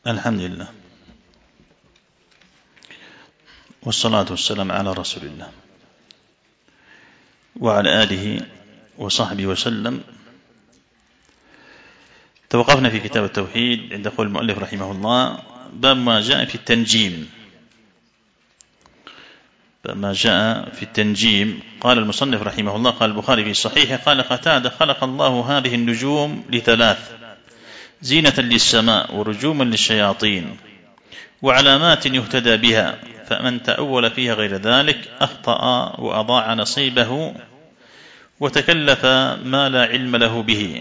الحمد لله والصلاة والسلام على رسول الله وعلى آله وصحبه وسلم. توقفنا في كتاب التوحيد عند قول المؤلف رحمه الله: باب ما جاء في التنجيم. ما جاء في التنجيم. قال المصنف رحمه الله: قال البخاري في صحيحه: قال قتادة: خلق الله هذه النجوم لثلاث: زينة للسماء ورجوما للشياطين وعلامات يهتدى بها، فمن تأول فيها غير ذلك أخطأ وأضاع نصيبه وتكلف ما لا علم له به.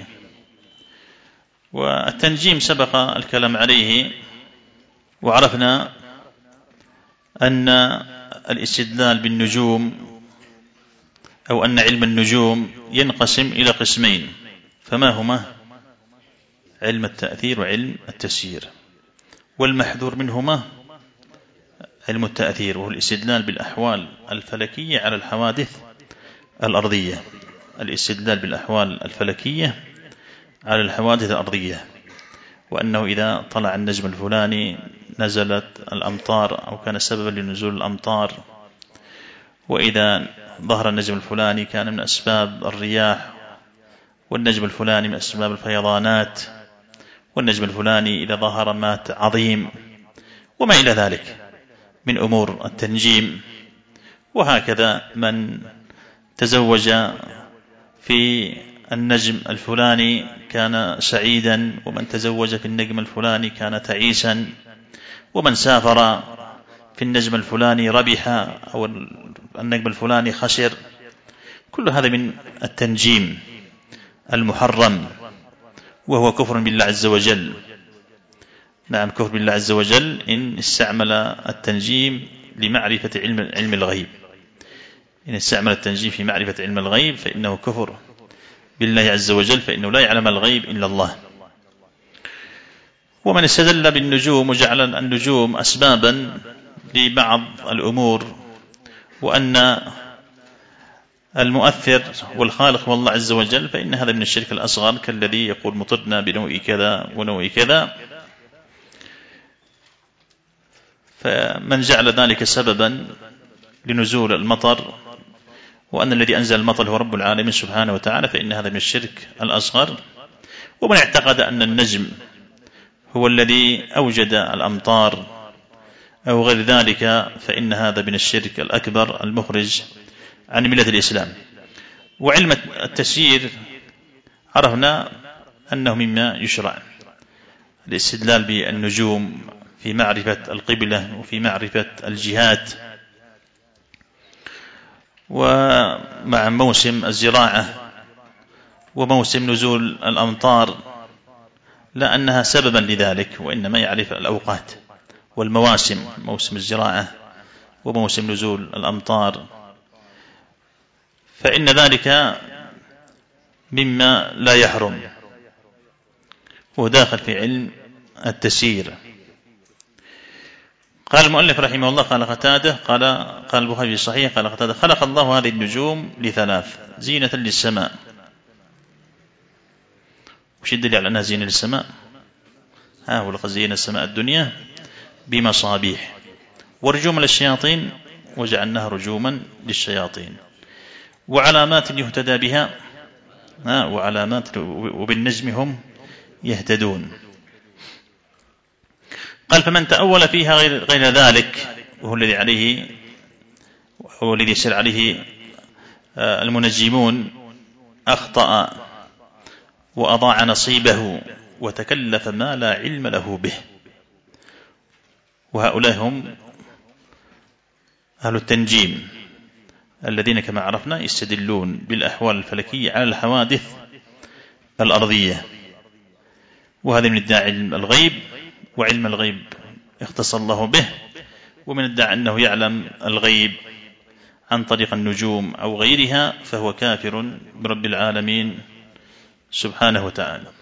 والتنجيم سبق الكلام عليه، وعرفنا أن الاستدلال بالنجوم أو أن علم النجوم ينقسم إلى قسمين، فما هما؟ علم التأثير وعلم التسيير. والمحذور منهما علم التأثير، وهو الاستدلال بالأحوال الفلكية على الحوادث الأرضية. الاستدلال بالأحوال الفلكية على الحوادث الأرضية، وأنه إذا طلع النجم الفلاني نزلت الأمطار أو كان سببا لنزول الأمطار، وإذا ظهر النجم الفلاني كان من أسباب الرياح، والنجم الفلاني من أسباب الفيضانات، والنجم الفلاني إذا ظهر مات عظيم، وما إلى ذلك من أمور التنجيم. وهكذا من تزوج في النجم الفلاني كان سعيدا، ومن تزوج في النجم الفلاني كان تعيسا، ومن سافر في النجم الفلاني ربح أو النجم الفلاني خسر. كل هذا من التنجيم المحرم، وهو كفر بالله عز وجل. نعم، كفر بالله عز وجل إن استعمل التنجيم لمعرفة علم الغيب. إن استعمل التنجيم في معرفة علم الغيب فإنه كفر بالله عز وجل، فإنه لا يعلم الغيب إلا الله. ومن استدل بالنجوم وجعل النجوم أسبابا لبعض الأمور، وأن المؤثر والخالق هو الله عز وجل، فإن هذا من الشرك الأصغر، كالذي يقول مطرنا بنوع كذا ونوع كذا. فمن جعل ذلك سببا لنزول المطر، وأن الذي أنزل المطر هو رب العالمين سبحانه وتعالى، فإن هذا من الشرك الأصغر. ومن اعتقد أن النجم هو الذي أوجد الأمطار أو غير ذلك، فإن هذا من الشرك الأكبر المخرج عن ملة الإسلام. وعلم التسيير عرفنا أنه مما يشرع الاستدلال بالنجوم في معرفة القبلة وفي معرفة الجهات، ومع موسم الزراعة وموسم نزول الأمطار، لا أنها سببا لذلك، وإنما يعرف الأوقات والمواسم، موسم الزراعة وموسم نزول الأمطار، فإن ذلك مما لا يحرم، وهو داخل في علم التسيير. قال المؤلف رحمه الله: قال قتادة: قال البخاري في صحيح: قال قتادة: خلق الله هذه النجوم لثلاث: زينة للسماء. وش الدليل على أنها زينة للسماء؟ ولقد زينا السماء الدنيا بمصابيح، ورجوما للشياطين وجعلناها رجوما للشياطين، وعلامات يهتدى بها، وعلامات وبالنجم هم يهتدون. قال: فمن تأول فيها غير ذلك، وهو الذي يسير عليه المنجمون، أخطأ وأضاع نصيبه وتكلف ما لا علم له به. وهؤلاء هم أهل التنجيم، الذين كما عرفنا يستدلون بالأحوال الفلكية على الحوادث الأرضية. وهذا من ادعاء علم الغيب، وعلم الغيب اختص الله به. ومن ادعى أنه يعلم الغيب عن طريق النجوم أو غيرها فهو كافر برب العالمين سبحانه وتعالى.